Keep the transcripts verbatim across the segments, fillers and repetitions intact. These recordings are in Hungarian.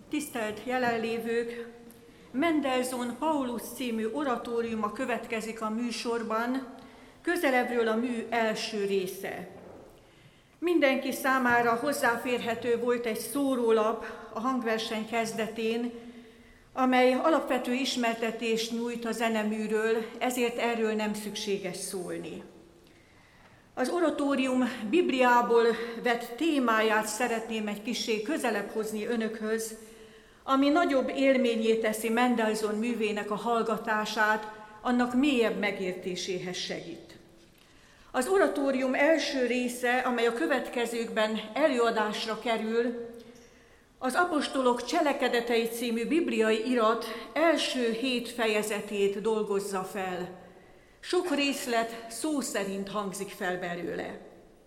Tisztelt jelenlévők! Mendelssohn Paulus című oratóriuma következik a műsorban, közelebbről a mű első része. Mindenki számára hozzáférhető volt egy szórólap a hangverseny kezdetén, amely alapvető ismertetést nyújt a zeneműről, ezért erről nem szükséges szólni. Az oratórium Bibliából vett témáját szeretném egy kissé közelebb hozni önökhöz, ami nagyobb élményé teszi Mendelssohn művének a hallgatását, annak mélyebb megértéséhez segít. Az oratórium első része, amely a következőkben előadásra kerül, az Apostolok Cselekedetei című bibliai irat első hét fejezetét dolgozza fel. Sok részlet szó szerint hangzik fel belőle.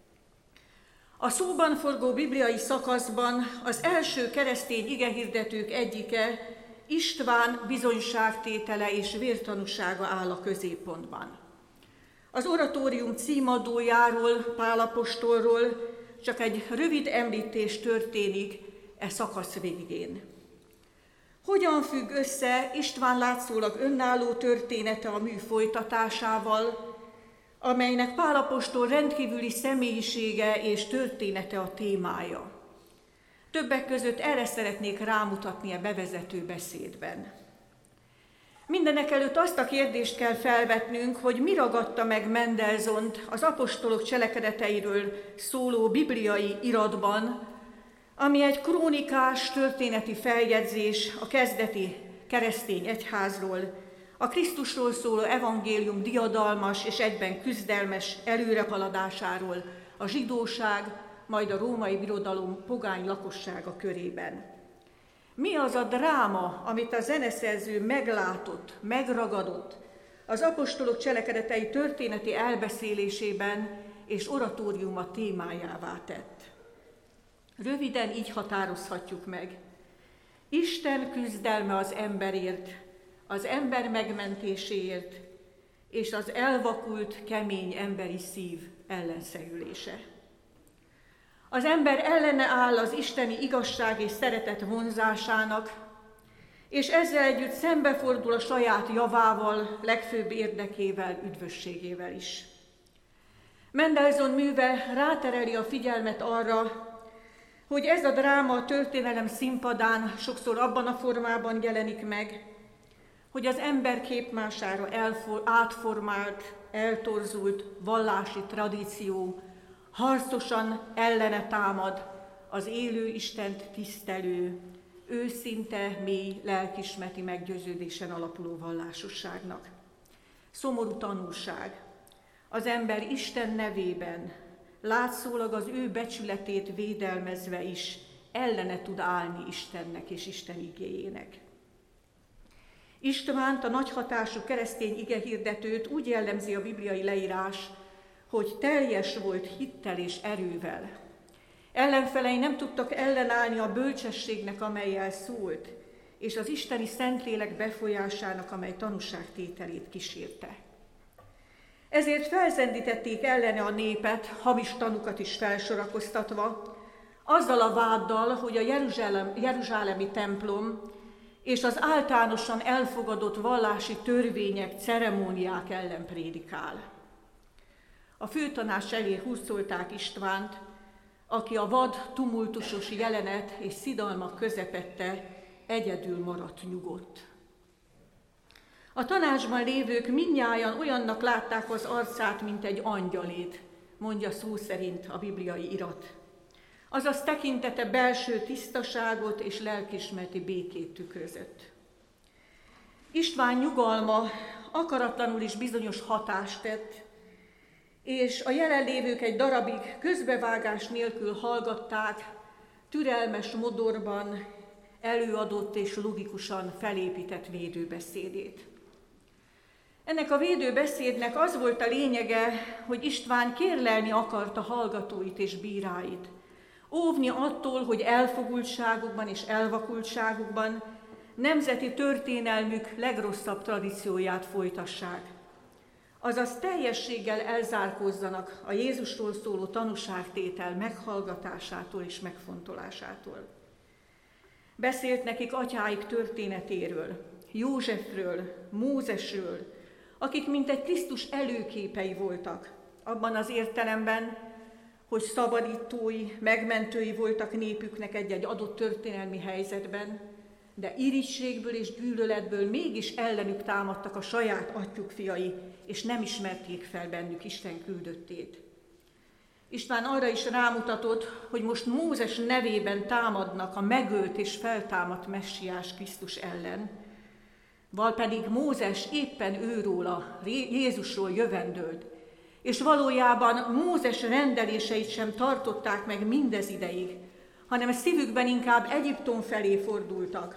A szóban forgó bibliai szakaszban az első keresztény igehirdetők egyike, István bizonyságtétele és vértanúsága áll a középpontban. Az oratórium címadójáról, Pál apostolról csak egy rövid említés történik e szakasz végén. Hogyan függ össze István látszólag önálló története a mű folytatásával, amelynek Pál apostol rendkívüli személyisége és története a témája? Többek között erre szeretnék rámutatni a bevezető beszédben. Mindenekelőtt azt a kérdést kell felvetnünk, hogy mi ragadta meg Mendelssohnt az apostolok cselekedeteiről szóló bibliai iratban, ami egy krónikás történeti feljegyzés a kezdeti keresztény egyházról, a Krisztusról szóló evangélium diadalmas és egyben küzdelmes előrehaladásáról a zsidóság, majd a római birodalom pogány lakossága körében. Mi az a dráma, amit a zeneszerző meglátott, megragadott az apostolok cselekedetei történeti elbeszélésében és oratóriuma témájává tett? Röviden így határozhatjuk meg. Isten küzdelme az emberért, az ember megmentéséért, és az elvakult, kemény emberi szív ellenszegülése. Az ember ellene áll az isteni igazság és szeretet vonzásának, és ezzel együtt szembefordul a saját javával, legfőbb érdekével, üdvösségével is. Mendelssohn műve rátereli a figyelmet arra, hogy ez a dráma a történelem színpadán sokszor abban a formában jelenik meg, hogy az ember képmására elfor, átformált, eltorzult vallási tradíció harcosan ellene támad az élő Istent tisztelő, őszinte, mély lelkismereti meggyőződésen alapuló vallásosságnak. Szomorú tanulság. Az ember Isten nevében, látszólag az ő becsületét védelmezve is ellene tud állni Istennek és Isten igéjének. Istvánt, a nagyhatású keresztény igehirdetőt úgy jellemzi a bibliai leírás, hogy teljes volt hittel és erővel. Ellenfelei nem tudtak ellenállni a bölcsességnek, amellyel szólt, és az isteni Szentlélek befolyásának, amely tanúságtételét kísérte. Ezért felzendítették ellene a népet, hamis tanukat is felsorakoztatva, azzal a váddal, hogy a Jeruzsálem, jeruzsálemi templom és az általánosan elfogadott vallási törvények, ceremóniák ellen prédikál. A főtanács elé hurcolták Istvánt, aki a vad, tumultusos jelenet és szidalmak közepette egyedül maradt nyugodt. A tanácsban lévők mindnyájan olyannak látták az arcát, mint egy angyalét, mondja szó szerint a bibliai irat. Azaz tekintete belső tisztaságot és lelkismereti békét tükrözött. István nyugalma akaratlanul is bizonyos hatást tett, és a jelenlévők egy darabig közbevágás nélkül hallgatták, türelmes modorban előadott és logikusan felépített védőbeszédét. Ennek a védőbeszédnek az volt a lényege, hogy István kérlelni akarta hallgatóit és bíráit, óvni attól, hogy elfogultságukban és elvakultságukban nemzeti történelmük legrosszabb tradícióját folytassák. Azaz teljességgel elzárkózzanak a Jézusról szóló tanúságtétel meghallgatásától és megfontolásától. Beszélt nekik atyáik történetéről, Józsefről, Mózesről, akik mintegy Krisztus előképei voltak, abban az értelemben, hogy szabadítói, megmentői voltak népüknek egy-egy adott történelmi helyzetben, de irigységből és gyűlöletből mégis ellenük támadtak a saját atyjuk fiai, és nem ismerték fel bennük Isten küldöttét. István arra is rámutatott, hogy most Mózes nevében támadnak a megölt és feltámadt messiás Krisztus ellen, val pedig Mózes éppen őróla, Jézusról jövendőlt, és valójában Mózes rendeléseit sem tartották meg mindez ideig, hanem a szívükben inkább Egyiptom felé fordultak.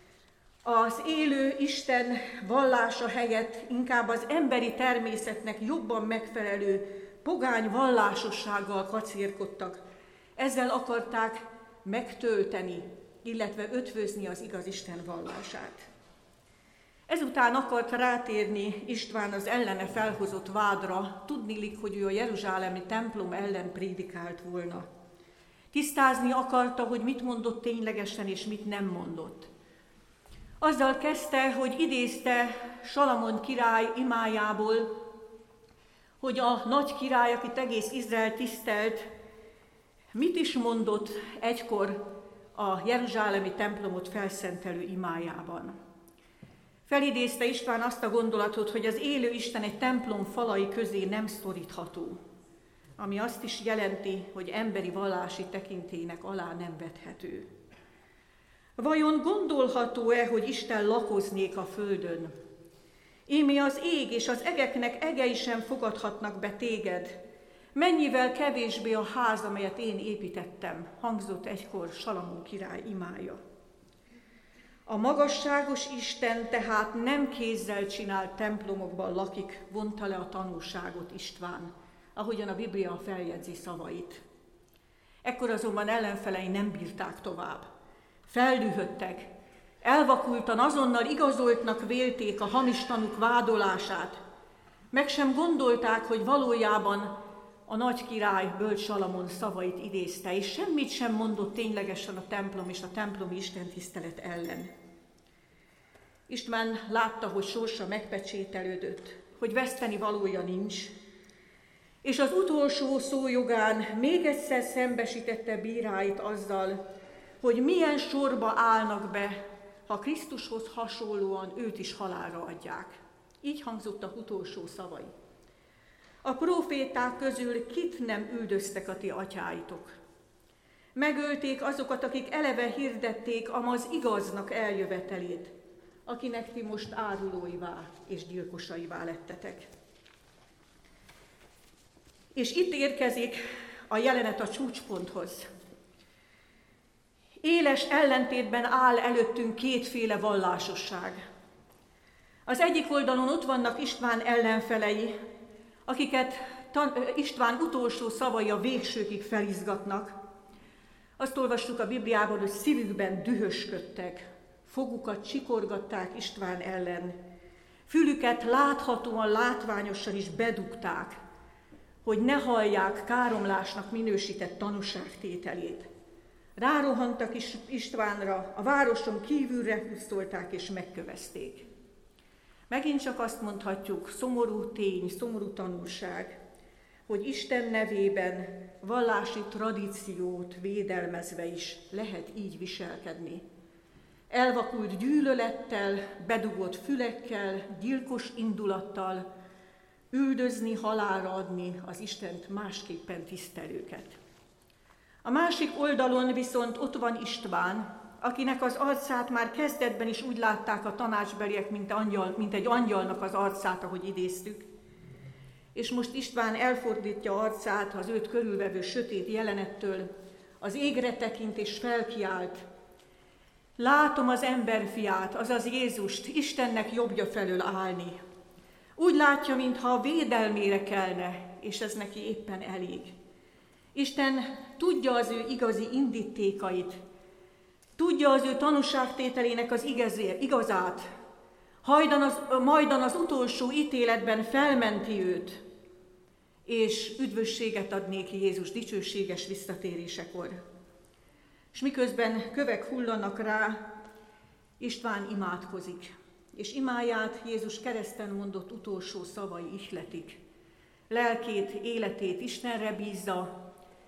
Az élő Isten vallása helyett inkább az emberi természetnek jobban megfelelő pogány vallásossággal kacérkodtak. Ezzel akarták megtölteni, illetve ötvözni az igaz Isten vallását. Ezután akart rátérni István az ellene felhozott vádra, tudniillik, hogy ő a jeruzsálemi templom ellen prédikált volna. Tisztázni akarta, hogy mit mondott ténylegesen és mit nem mondott. Azzal kezdte, hogy idézte Salamon király imájából, hogy a nagy király, akit egész Izrael tisztelt, mit is mondott egykor a jeruzsálemi templomot felszentelő imájában. Felidézte István azt a gondolatot, hogy az élő Isten egy templom falai közé nem szorítható, ami azt is jelenti, hogy emberi vallási tekintélynek alá nem vethető. Vajon gondolható-e, hogy Isten lakoznék a földön? Ímé az ég és az egeknek egei sem fogadhatnak be téged. Mennyivel kevésbé a ház, amelyet én építettem, hangzott egykor Salamon király imája. A magasságos Isten tehát nem kézzel csinált templomokban lakik, vonta le a tanúságot István, ahogyan a Biblia feljegyzi szavait. Ekkor azonban ellenfelei nem bírták tovább. Feldühödtek, elvakultan azonnal igazoltnak vélték a hamis tanúk vádolását. Meg sem gondolták, hogy valójában a nagy király bölcs Salamon szavait idézte, és semmit sem mondott ténylegesen a templom és a templomi istentisztelet ellen. István látta, hogy sorsa megpecsételődött, hogy veszteni valója nincs, és az utolsó szó jogán még egyszer szembesítette bíráit azzal, hogy milyen sorba állnak be, ha Krisztushoz hasonlóan őt is halálra adják. Így hangzottak utolsó szavai. A próféták közül kit nem üldöztek a ti atyáitok? Megölték azokat, akik eleve hirdették amaz igaznak eljövetelét, akinek ti most árulóivá és gyilkosaivá lettetek. És itt érkezik a jelenet a csúcsponthoz. Éles ellentétben áll előttünk kétféle vallásosság. Az egyik oldalon ott vannak István ellenfelei, akiket István utolsó szavai a végsőkig felizgatnak. Azt olvassuk a Bibliában, hogy szívükben dühösködtek, fogukat csikorgatták István ellen, fülüket láthatóan, látványosan is bedugták, hogy ne hallják káromlásnak minősített tanúságtételét. Rárohantak is Istvánra, a városon kívülre húztolták és megkövezték. Megint csak azt mondhatjuk, szomorú tény, szomorú tanulság, hogy Isten nevében vallási tradíciót védelmezve is lehet így viselkedni. Elvakult gyűlölettel, bedugott fülekkel, gyilkos indulattal üldözni, halálra adni az Istent másképpen tisztelőket. A másik oldalon viszont ott van István, akinek az arcát már kezdetben is úgy látták a tanácsbeliek, mint, angyal, mint egy angyalnak az arcát, ahogy idéztük. És most István elfordítja arcát az őt körülvevő sötét jelenettől, az égre tekint és felkiált. Látom az emberfiát, azaz Jézust, Istennek jobbja felől állni. Úgy látja, mintha a védelmére kelne, és ez neki éppen elég. Isten tudja az ő igazi indítékait, tudja az ő tanúságtételének az igazát, hajdan az, majdan az utolsó ítéletben felmenti őt, és üdvösséget ad néki Jézus dicsőséges visszatérésekor. és miközben kövek hullanak rá, István imádkozik, és imáját Jézus kereszten mondott utolsó szavai ihletik. Lelkét, életét Istenre bízza,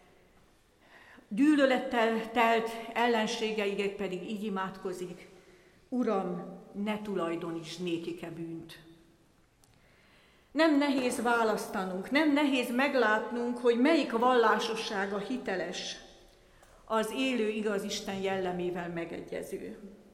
gyűlölettel telt ellenségeiért pedig így imádkozik: Uram, ne tulajdonítsd nékike bűnt. Nem nehéz választanunk, nem nehéz meglátnunk, hogy melyik vallásossága hiteles, az élő igaz Isten jellemével megegyező.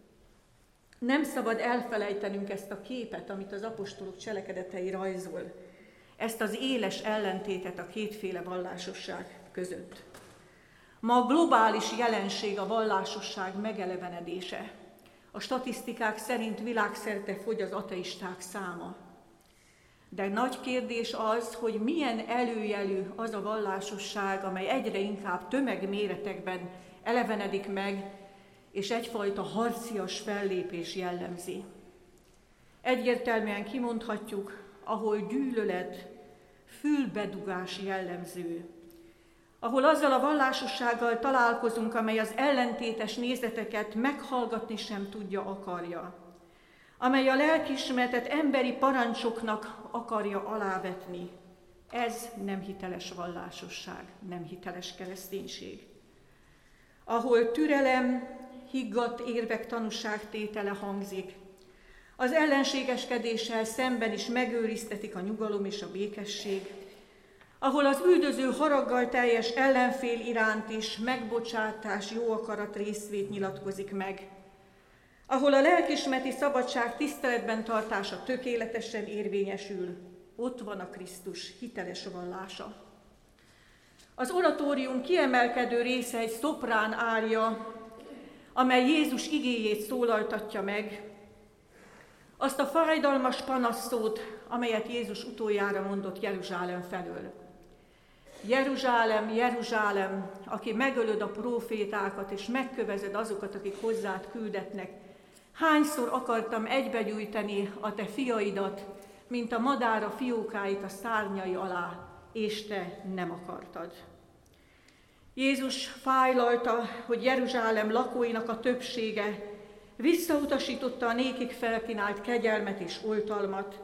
Nem szabad elfelejtenünk ezt a képet, amit az apostolok cselekedetei rajzol, ezt az éles ellentétet a kétféle vallásosság között. Ma a globális jelenség a vallásosság megelevenedése. A statisztikák szerint világszerte fogy az ateisták száma. De nagy kérdés az, hogy milyen előjelű az a vallásosság, amely egyre inkább tömegméretekben elevenedik meg, és egyfajta harcias fellépés jellemzi. Egyértelműen kimondhatjuk, ahol gyűlölet, fülbedugás jellemző, ahol azzal a vallásossággal találkozunk, amely az ellentétes nézeteket meghallgatni sem tudja, akarja, amely a lelkiismeretet emberi parancsoknak akarja alávetni. Ez nem hiteles vallásosság, nem hiteles kereszténység. Ahol türelem, higgadt érvek tanúságtétele hangzik, az ellenségeskedéssel szemben is megőriztetik a nyugalom és a békesség, ahol az üldöző haraggal teljes ellenfél iránt is megbocsátás, jó akarat, részvét nyilatkozik meg, ahol a lelkiismereti szabadság tiszteletben tartása tökéletesen érvényesül, ott van a Krisztus hiteles vallása. Az oratórium kiemelkedő része egy szoprán árja, amely Jézus igéjét szólaltatja meg, azt a fájdalmas panaszszót, amelyet Jézus utoljára mondott Jeruzsálem felől. Jeruzsálem, Jeruzsálem, aki megölöd a prófétákat, és megkövezed azokat, akik hozzád küldetnek, hányszor akartam egybegyújtani a te fiaidat, mint a madár a fiókáit a szárnyai alá, és te nem akartad. Jézus fájlalta, hogy Jeruzsálem lakóinak a többsége visszautasította a nékik felkínált kegyelmet és oltalmat,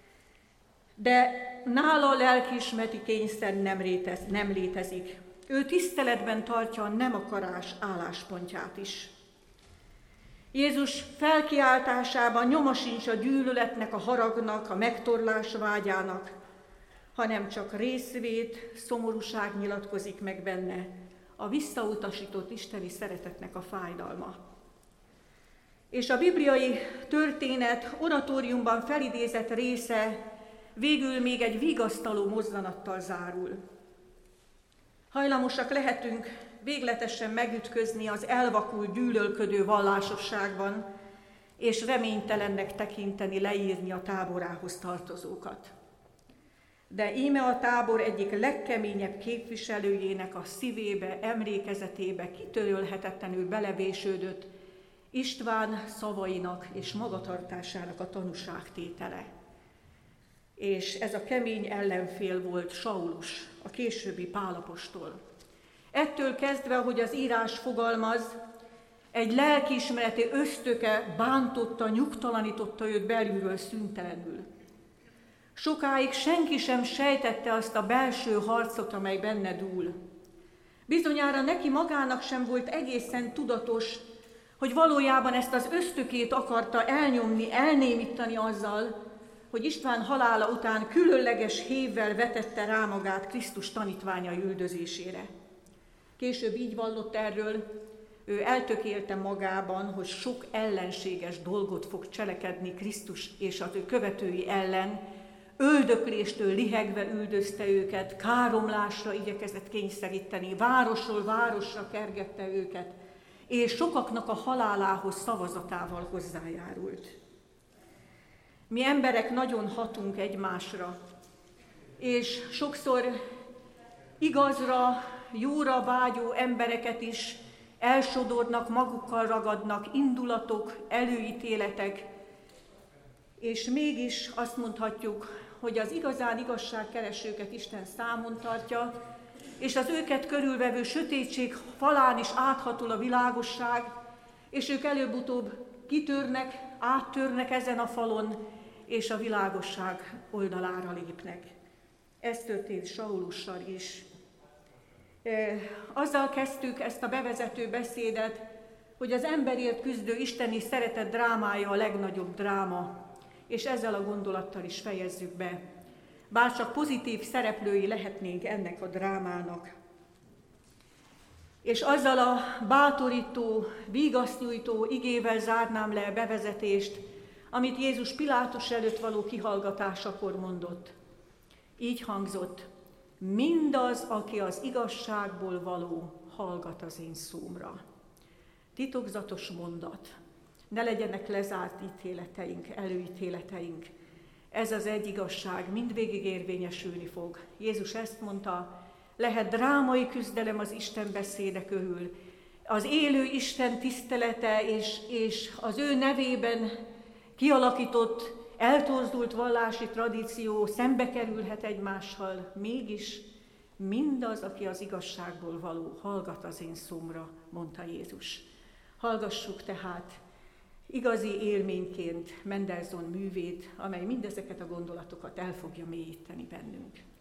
de nála a lelkiismereti kényszer nem, létez, nem létezik. Ő tiszteletben tartja a nem akarás álláspontját is. Jézus felkiáltásában nyoma sincs a gyűlöletnek, a haragnak, a megtorlás vágyának, hanem csak részvét, szomorúság nyilatkozik meg benne, a visszautasított isteni szeretetnek a fájdalma. És a bibliai történet oratóriumban felidézett része végül még egy vigasztaló mozzanattal zárul. Hajlamosak lehetünk végletesen megütközni az elvakult, gyűlölködő vallásosságban, és reménytelennek tekinteni, leírni a táborához tartozókat. De íme a tábor egyik legkeményebb képviselőjének a szívébe, emlékezetébe kitörölhetetlenül belevésődött István szavainak és magatartásának a tanúságtétele. És ez a kemény ellenfél volt Saulus, a későbbi Pál apostol. Ettől kezdve, ahogy az írás fogalmaz, egy lelkiismereti ösztöke bántotta, nyugtalanította őt belülről szüntelenül. Sokáig senki sem sejtette azt a belső harcot, amely benne dúl. Bizonyára neki magának sem volt egészen tudatos, hogy valójában ezt az ösztökét akarta elnyomni, elnémítani azzal, hogy István halála után különleges hévvel vetette rá magát Krisztus tanítványai üldözésére. Később így vallott erről, ő eltökélte magában, hogy sok ellenséges dolgot fog cselekedni Krisztus és az ő követői ellen, öldökléstől lihegve üldözte őket, káromlásra igyekezett kényszeríteni, városról városra kergette őket, és sokaknak a halálához szavazatával hozzájárult. Mi emberek nagyon hatunk egymásra, és sokszor igazra, jóra vágyó embereket is elsodornak, magukkal ragadnak indulatok, előítéletek, és mégis azt mondhatjuk, hogy az igazán igazságkeresőket Isten számon tartja, és az őket körülvevő sötétség falán is áthatol a világosság, és ők előbb-utóbb kitörnek, áttörnek ezen a falon, és a világosság oldalára lépnek. Ez történt Saulussal is. Azzal kezdtük ezt a bevezető beszédet, hogy az emberért küzdő isteni szeretet drámája a legnagyobb dráma, és ezzel a gondolattal is fejezzük be. Bár csak pozitív szereplői lehetnénk ennek a drámának. És azzal a bátorító, vigasznyújtó igével zárnám le a bevezetést, amit Jézus Pilátus előtt való kihallgatásakor mondott. Így hangzott: mindaz, aki az igazságból való, hallgat az én szómra. Titokzatos mondat. Ne legyenek lezárt ítéleteink, előítéleteink. Ez az egy igazság mindvégig érvényesülni fog. Jézus ezt mondta, lehet drámai küzdelem az Isten beszéde körül. Az élő Isten tisztelete és, és az ő nevében kialakított, eltozdult vallási tradíció szembe kerülhet egymással, mégis mindaz, aki az igazságból való, hallgat az én szómra, mondta Jézus. Hallgassuk tehát igazi élményként Mendelssohn művét, amely mindezeket a gondolatokat el fogja mélyíteni bennünk.